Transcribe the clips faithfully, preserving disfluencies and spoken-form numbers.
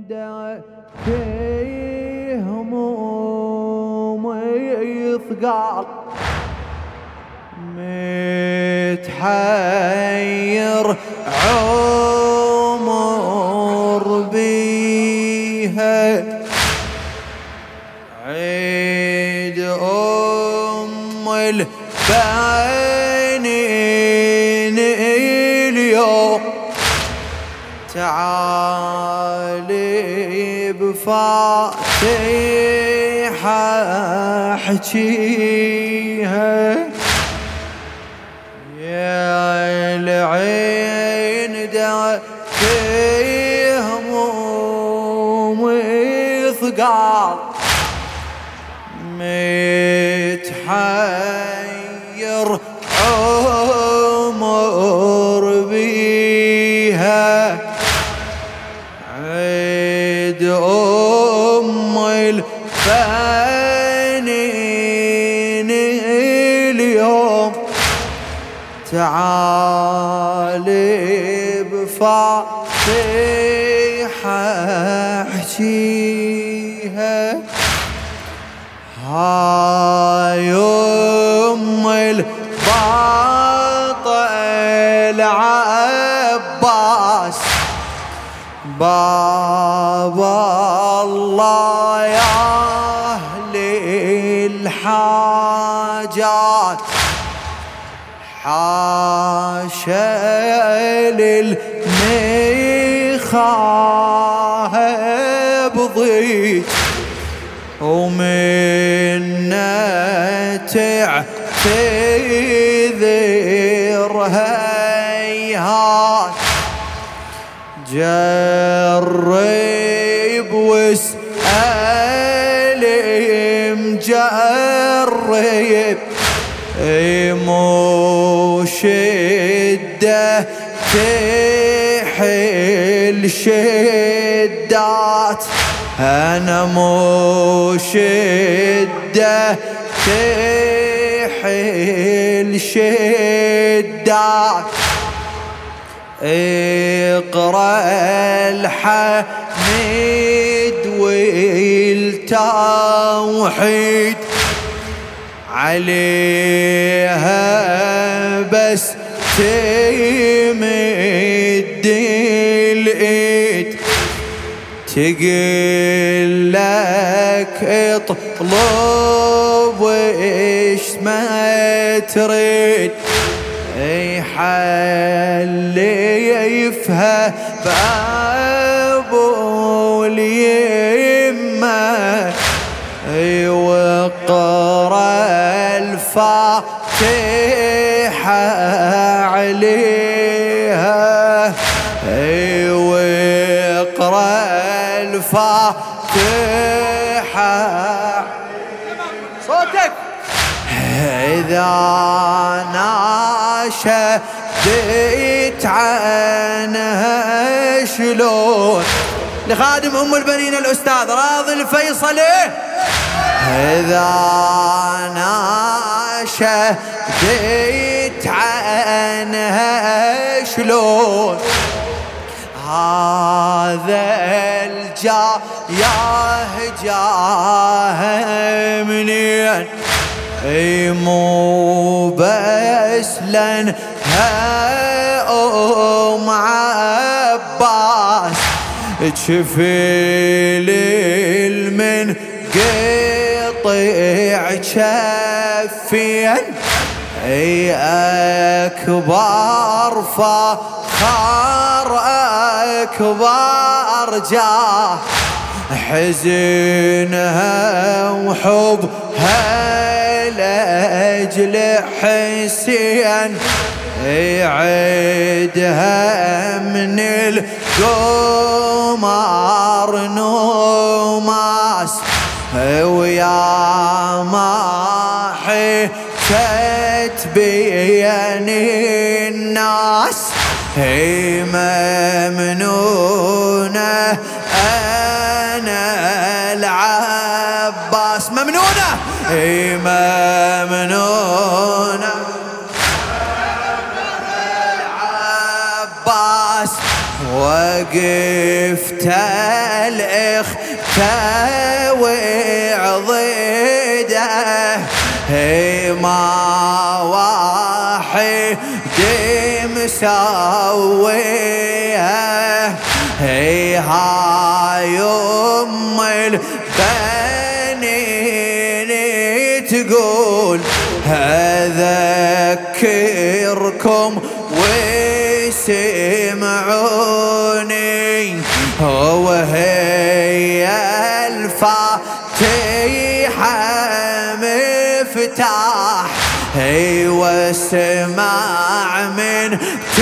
في همومي ثقال متحير عمر بيها عيد أم البنين اليوم تعالي بفاتحة احجيها يا العين دا في همومي ثقال متحير عمر بيها عيد أم البنين اليوم تعالي بفاتحة احجيها هاي أم البطل عباس بابا الله يا أهل الحاجات حاشا للمخاهب ضيج ومنا تعتذر هيهات جرب واسأل مجرب مو شدة تحل شدات أنا مو شدة تحل شدات اقرأ الحميد والتوحيد عليها بس تمد الإيد تقول لك اطلب وإيش ما تريد اي حليفها بابو اليمه اي وقرا الفاتحه عليها اي وقرا الفاتحه صوتك إذا ناشدت عنها شلون لخادم أم البنين الأستاذ راضي الفيصلي إذا ناشدت عنها شلون هذا الجاه ياه جاه منين اي مو بس لنها ام عباس جفيل المن قطع شفين اي اكبر فخر اكبر جاه حزنها وحبها لأجل حسين يعيدها من القمر نوماس ويا ما حكت بين الناس هي ممنونة أنا العباس ممنونة هي ممنونة العباس وقفت الإخت وعضيده هي ما واحد مسويها هي هاي أم البنين تقول أذكركم وسمعوني وهي الفاتحة مفتاح هي واسمع من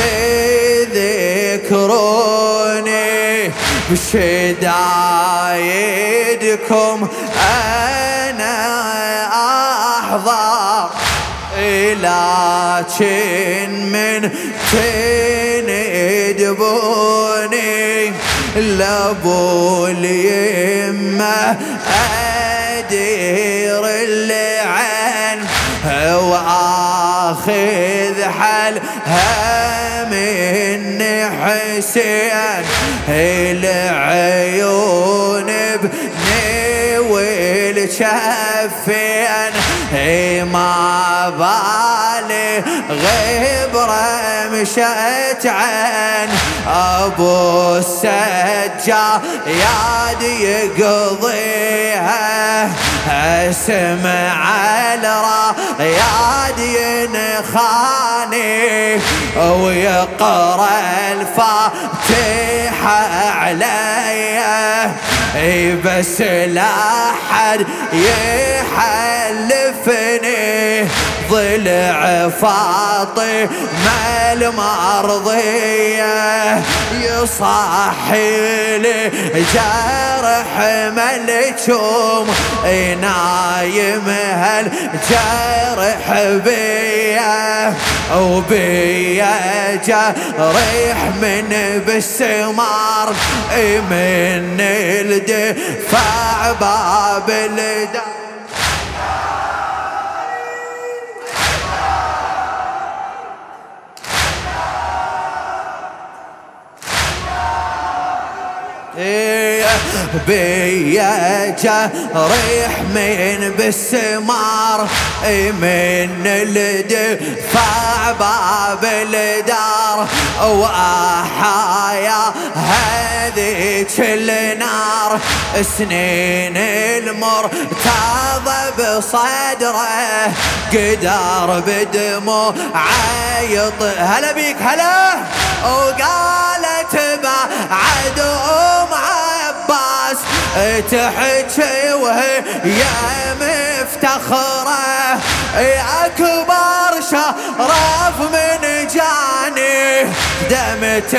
تذكروني بشدايدكم أنا أحضر لكن من تندبوني لابو اليمة أدير اللعن وآخذ حلها من حسين العيون بني والشفين ما بالي غبرة مشت عن أبو السجاد يقضيها اسمع الراياد ينخاني ويقرأ الفاتحة عليا بس لا حد يحلفني ضلع فاطمة المرضية يصحي لي جرح ملجوم نايم هالجرح بيا وبيا جريح من بالسمار من الدفاع باب الدار بيا جريح من بالسمار من الدفاع باب الدار وأحايا هذيك النار سنين المرتضى بصدره قدر بدموع عيط هلا بيك هلا وقالت بعد أم عباس تحكي وهي مفتخرة أكبر شرف من جاني دمت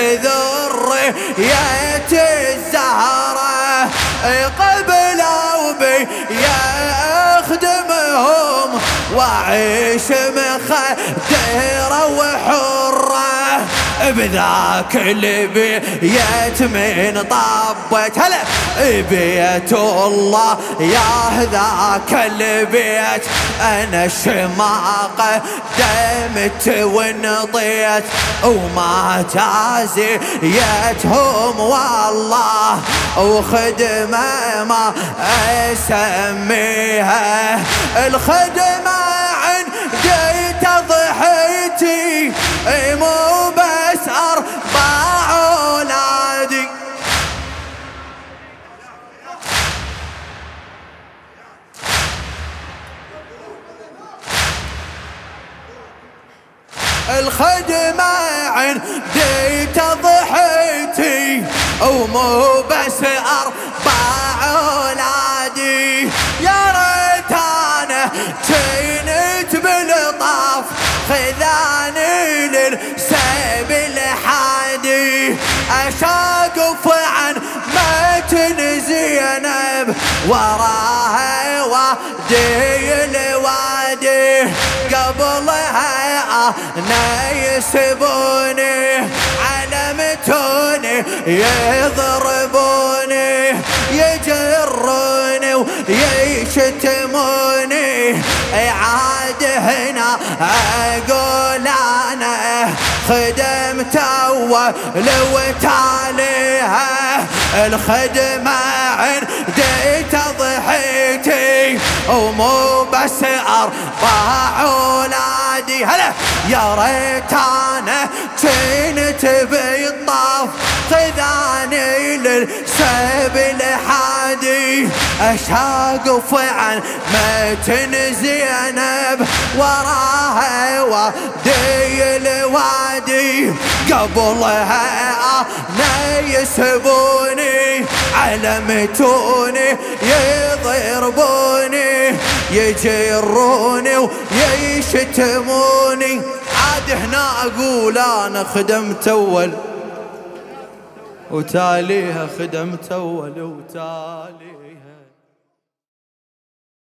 ذرية الزهرة قبل وبي يخدمهم وعيش مخدرة وحرة بذاك البيت من طبت هلا بيت الله يا ذاك البيت انا الشماقة دمت ونطيت وما جازيتهم والله وخدمة ما اسميها الخدمة عندي تضحيتي مو بس أربع أولادي الخدمة عندي تضحيتي ومو بس أربع أولادي يا ريت أنا جيت بالطاف خذاني للسبيل حادي أشاقف عن متن زينب وراها وادي الوادي قبلها أنا يسبوني على متوني يضربوني يجروني ويشتموني عاد هنا أقول أنا خدمت أول وتاليها الخدمة عندي تضحيتي ومو بس أربع أولادي. هلا يا ريت أنا كنت بالطاف خذاني للسبيل حادي أشاقف عن متن زينب وراها وادي الوادي قبلها أنا يسبوني علمتوني يضربوني يجروني ويشتموني عاد هنا أقول أنا خدمت أول وتاليها خدمت أول وتاليها